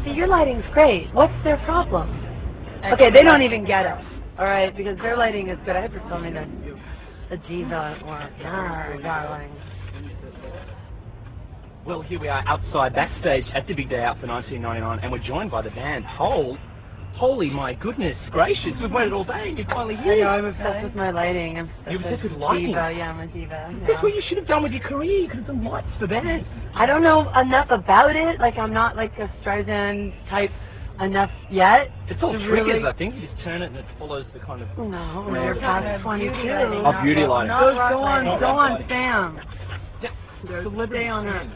See, your lighting's great. What's their problem? Okay, they don't even get it. All right, because their lighting is good. I have to tell me that the diva or darling. Well, here we are outside backstage at the Big Day Out for 1999, and we're joined by the band Holy my goodness gracious, we've waited all day and you're finally here. I know, I'm obsessed with my lighting. You're obsessed with lighting? Diva, yeah, I'm a diva. That's what you should have done with your career. You could have done lights for bands. I don't know enough about it. Like, I'm not like a Streisand type enough yet. It's all triggers, I think. You just turn it and it follows the kind of... No, when you're past 22. Oh, beauty lighting. Go on, Sam. Stay on her.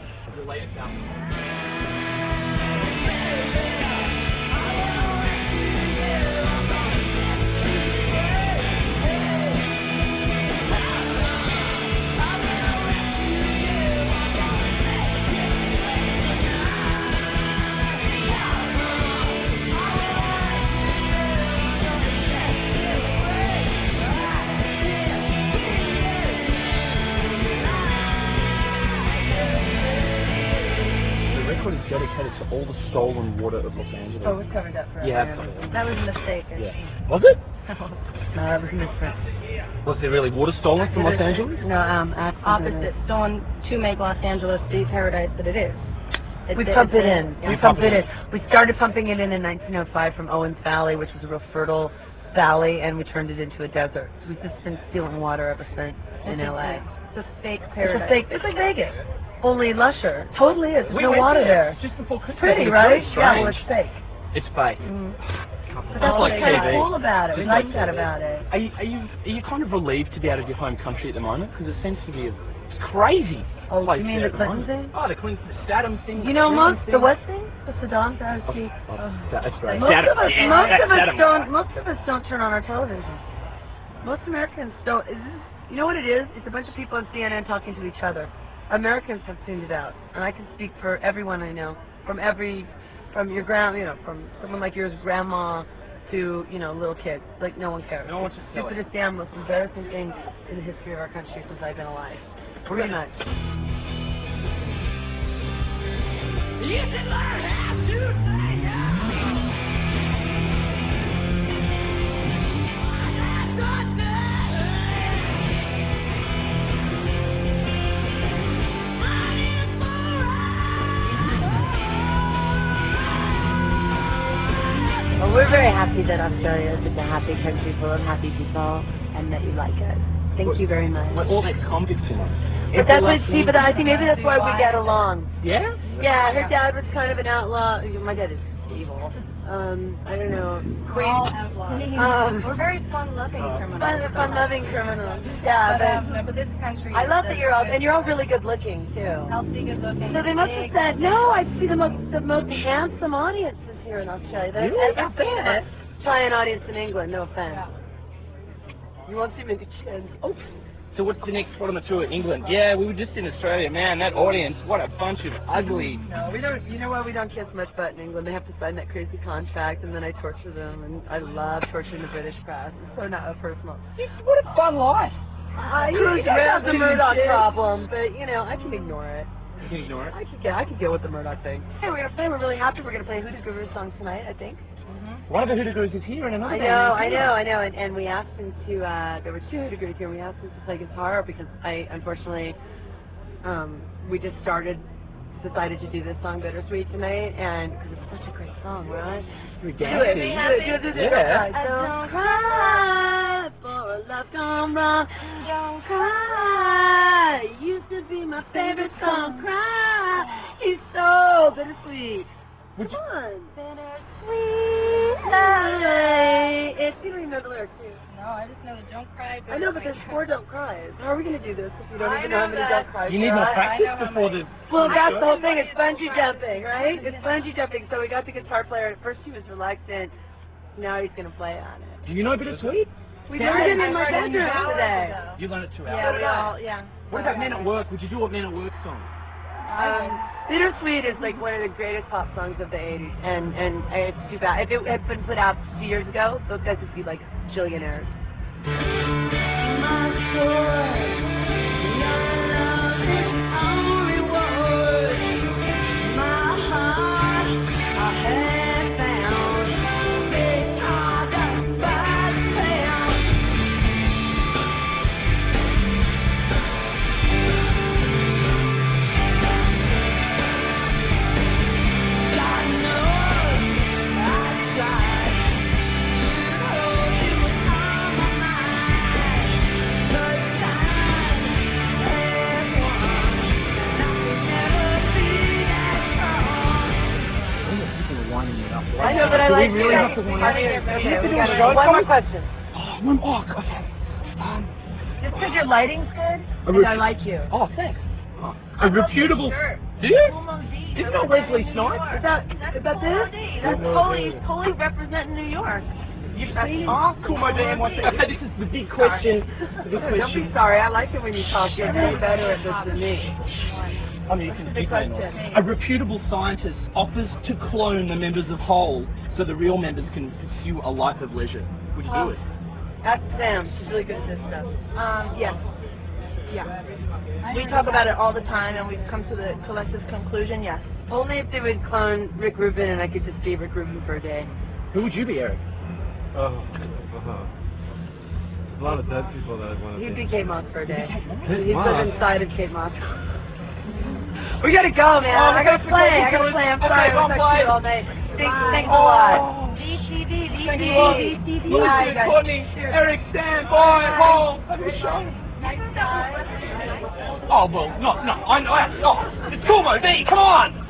Dedicated to all the stolen water of Los Angeles. Oh, we've covered that forever. Yeah. That was a mistake. Yeah. Was it? No, that was a misprint. Was there really water stolen from Los Angeles? No, opposite. Stolen to make Los Angeles the paradise that it is. We pump it in. We pump it in. We started pumping it in 1905 from Owens Valley, which was a real fertile valley, and we turned it into a desert. We've just been stealing water ever since in LA. It's a fake paradise. It's like Vegas. Only lusher. Totally is. There's no water there. Just before Christmas. Pretty, right? Yeah, well, it's fake. It's fake. But that's what's kind of cool about it. We like that about it. Are you kind of relieved to be out of your home country at the moment? Because it seems to be it's crazy. Oh, you mean the Clinton thing? Oh, the Clinton, the Saddam thing. You know, the what thing? The Saddam thing. That's right. Most of us don't turn on our television. Most Americans don't. You know what it is? It's a bunch of people on CNN talking to each other. Americans have tuned it out, and I can speak for everyone I know, from your from someone like yours, grandma, to little kids. Like no one cares. No one just stupidest, damn, most embarrassing thing in the history of our country since I've been alive. Pretty much. You should learn how to say no. We're very happy that Australia is such a happy country full of happy people, and that you like it. Thank you very much. We're all ex-convicts in it. But that's what, but I think maybe that's why we get along. Yeah? Yeah, her dad was kind of an outlaw. My dad is evil. I don't know. We're very fun-loving criminals. Fun-loving criminals. Yeah, but this country. I love that you're all really good-looking too. Healthy, good-looking. So they must have said, no, I see the most handsome audiences here in Australia. They've ever seen it. Try an audience in England. No offense. You won't see many kids. Oh. So what's the next spot on the tour? England? Yeah, we were just in Australia. Man, that audience, what a bunch of ugly... No, we don't. You know why we don't kiss much butt in England? They have to sign that crazy contract, and then I torture them, and I love torturing the British press. It's so not personal. What a fun life. You have the Murdoch problem, but, I can ignore it. You can ignore it? I can deal with the Murdoch thing. Hey, we're really happy. We're going to play a Hoodoo Guru song tonight, I think. One of the Hoodoo Gurus is here, and another I know. And we asked him to, there were two Hoodoo Gurus here, and we asked him to play guitar because unfortunately, we just decided to do this song, Bittersweet, tonight, and because it's such a great song, right? We're dancing. Yeah. Don't cry for a love gone wrong. Don't cry. It used to be my favorite song. Cry. He's so bittersweet. Come on. Bittersweet life. You don't even know the lyrics, do you? No, I just know the don't cry. I know, but there's 4 don't cries. How are we going to do this if we don't even know how many don't cries? You need more practice before the... Well, that's the whole thing. It's bungee jumping, right? It's bungee jumping. So we got the guitar player. At first he was reluctant. Now he's going to play on it. Do you know Bittersweet? We learned it in my bedroom today. You learned it 2 Yeah, hours. Yeah. What about Men at Work? Would you do a Men at Work song? Bittersweet is like one of the greatest pop songs of the 80s, and it's too bad. If it had been put out 2 years ago, those guys would be like billionaires. My joy, your love is our reward. My heart, I have I know, but I Do like we really you. have to warn Okay, you? we got one more question. Oh, okay. Just because your lighting's good, and I like you. Oh, thanks. A reputable... Do you? Isn't that Wesley Snipes? Is that this? That's totally representing New York. That's awesome. Cool, my damn one thing. Okay, this is the big question. Don't be sorry. I like it when you talk. You're way better at this than me. I mean, you can speak a reputable scientist offers to clone the members of Whole so the real members can pursue a life of leisure. Would you do it? Ask Sam. She's really good at this stuff. Yes. Yeah. We talk about it all the time, and we've come to the collective conclusion, yes. Only if they would clone Rick Rubin and I could just be Rick Rubin for a day. Who would you be, Eric? There's a lot of dead people that I want to He'd be. be Kate Moss for a day. Kate He'd Moss? live inside of Kate Moss. We gotta go, man. I gotta play. I'm sorry. I was talking to you all night. Thanks a lot. Thanks a lot. Lucy, Courtney, Eric, Stan, Boy, Paul. Oh, well, no, I know. Oh, it's Kumo, B, come on!